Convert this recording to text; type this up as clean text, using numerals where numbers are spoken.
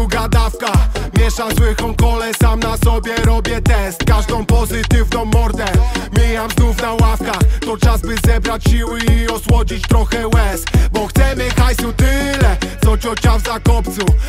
druga dawka. Mieszam złychą kolę, sam na sobie robię test. Każdą pozytywną mordę mijam znów na ławkach. To czas by zebrać siły i osłodzić trochę łez. Bo chcemy hajsu tyle, co ciocia w Zakopcu.